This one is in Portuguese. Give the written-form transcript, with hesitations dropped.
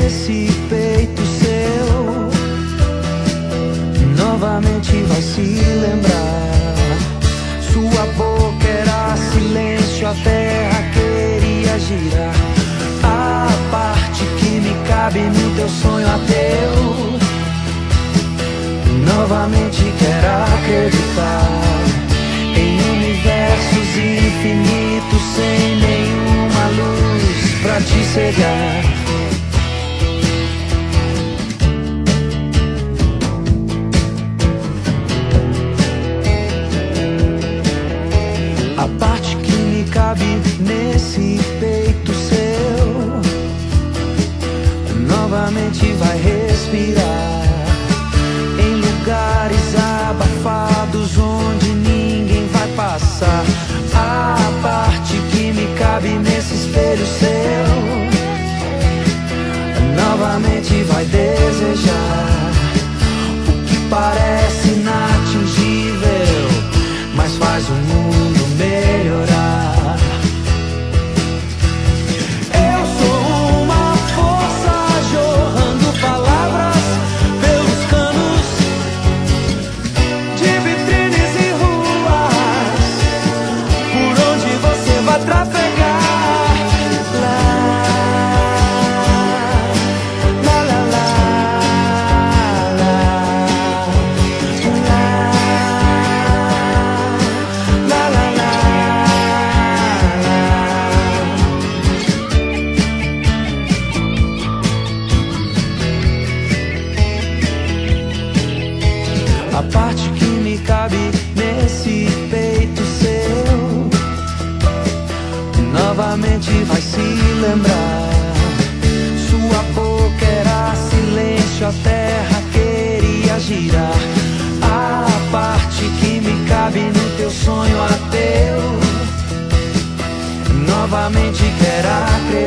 nesse peito seu. Novamente vai se lembrar. Sua boca era silêncio, a terra queria girar. A parte que me cabe no teu sonho ateu. Novamente quero acreditar em universos infinitos sem nenhuma luz pra te cegar. A parte que me cabe nesse peito seu novamente vai respirar em lugares abafados onde ninguém vai passar. A parte que me cabe nesse espelho seu novamente vai desejar o que parece inatingível, mas faz o mundo melhorar. Eu sou uma força jorrando palavras pelos canos de vitrines e ruas, por onde você vai trafegar. A parte que me cabe nesse peito seu novamente vai se lembrar. Sua boca era silêncio, a terra queria girar. A parte que me cabe no teu sonho ateu novamente quero acreditar